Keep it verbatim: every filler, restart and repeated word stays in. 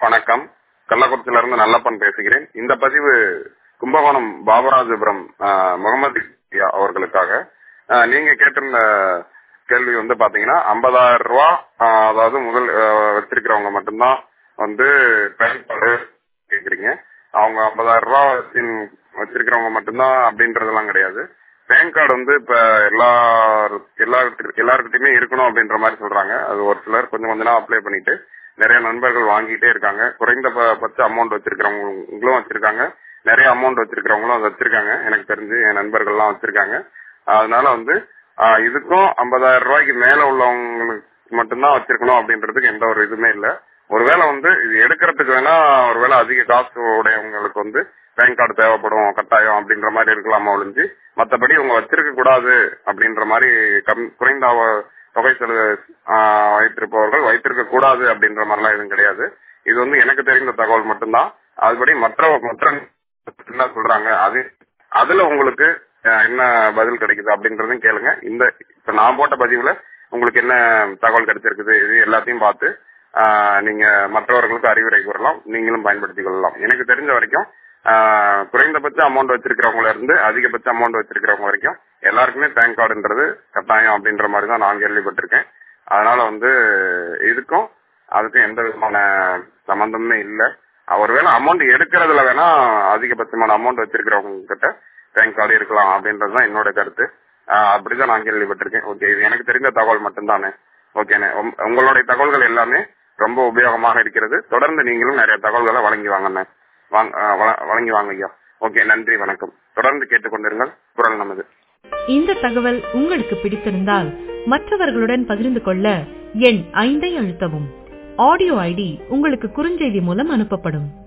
வணக்கம். கள்ளக்குறிச்சியில இருந்து நல்லப்பன் பேசுகிறேன். இந்த பதிவு கும்பகோணம் பாபராஜபுரம் முகமது அவர்களுக்காக. நீங்க கேட்டிருந்த கேள்வி வந்து பாத்தீங்கன்னா ஐம்பதாயிரம் ரூபாய் அதாவது முதல் வச்சிருக்கிறவங்க மட்டும்தான் வந்து பேன் கார்டு கேக்குறீங்க. அவங்க ஐம்பதாயிரம் ரூபாய் வச்சிருக்கிறவங்க மட்டும்தான் அப்படின்றதெல்லாம் கிடையாது. பேன் கார்டு வந்து இப்ப எல்லா எல்லாருக்கிட்டையுமே இருக்கணும் அப்படின்ற மாதிரி சொல்றாங்க. அது ஒரு சிலர் கொஞ்சம் கொஞ்ச நாள் அப்ளை பண்ணிட்டு நிறைய நண்பர்கள் வாங்கிட்டே இருக்காங்க. குறைந்த பட்ச அமௌண்ட் வச்சிருக்கிறவங்களும் வச்சிருக்காங்க, நிறைய அமௌண்ட் வச்சிருக்கிறவங்களும் அதை வச்சிருக்காங்க. எனக்கு தெரிஞ்சு என் நண்பர்கள்லாம் வச்சிருக்காங்க. அதனால வந்து இதுக்கும் ஐம்பதாயிரம் ரூபாய்க்கு மேல உள்ளவங்களுக்கு மட்டும்தான் வச்சிருக்கணும் அப்படின்றதுக்கு எந்த ஒரு இதுவுமே இல்ல. ஒருவேளை வந்து இது எடுக்கிறதுக்கு வேணா ஒருவேளை அதிக காசு உடையவங்களுக்கு வந்து பேன் கார்டு தேவைப்படும் கட்டாயம் அப்படின்ற மாதிரி இருக்கலாமா ஒழிஞ்சு, மற்றபடி உங்க வச்சிருக்க கூடாது அப்படின்ற மாதிரி குறைந்த தொகை செலவு வைத்திருப்பவர்கள் வைத்திருக்க கூடாது அப்படின்ற மாதிரிலாம் எதுவும் கிடையாது. இது வந்து எனக்கு தெரிந்த தகவல் மட்டும்தான். அதுபடி மற்ற மற்ற என்ன சொல்றாங்க அது அதுல உங்களுக்கு என்ன பதில் கிடைக்குது அப்படின்றதும் கேளுங்க. இந்த இப்ப நான் போட்ட பதிவுல உங்களுக்கு என்ன தகவல் கிடைச்சிருக்குது இது எல்லாத்தையும் பார்த்து நீங்க மற்றவர்களுக்கு அறிவுரை கூறலாம், நீங்களும் பயன்படுத்திக் கொள்ளலாம். எனக்கு தெரிஞ்ச வரைக்கும் குறைந்தபட்ச அமௌண்ட் வச்சிருக்கிறவங்கள இருந்து அதிகபட்ச அமௌண்ட் வச்சிருக்கிறவங்க வரைக்கும் எல்லாருக்குமே பேன் கார்டுன்றது கட்டாயம் அப்படின்ற மாதிரி தான் நான் கேள்விப்பட்டிருக்கேன். அதனால வந்து இதுக்கும் அதுக்கும் எந்த விதமான சம்பந்தமே இல்லை. ஒருவேளை அமௌண்ட் எடுக்கிறதுல வேணா அதிகபட்சமான அமௌண்ட் வச்சிருக்கிறவங்க கிட்ட பேன் கார்டு இருக்கலாம் அப்படின்றதுதான் என்னோட கருத்து. அப்படிதான் நான் கேள்விப்பட்டிருக்கேன். ஓகே, இது எனக்கு தெரிந்த தகவல் மட்டும்தானே. ஓகேண்ணே, உங்களுடைய தகவல்கள் எல்லாமே ரொம்ப உபயோகமாக இருக்கிறது. தொடர்ந்து நீங்களும் நிறைய தகவல்களை வழங்கி வாங்கண்ணே வழங்கி வாங்க ஐயா. ஓகே, நன்றி, வணக்கம். தொடர்ந்து கேட்டுக்கொண்டிருங்கள் குரல் நமது. இந்த தகவல் உங்களுக்கு பிடித்திருந்தால் மற்றவர்களுடன் பகிர்ந்து கொள்ள எண் ஐந்தை அழுத்தவும். ஆடியோ ஐடி உங்களுக்கு குறுஞ்செய்தி மூலம் அனுப்பப்படும்.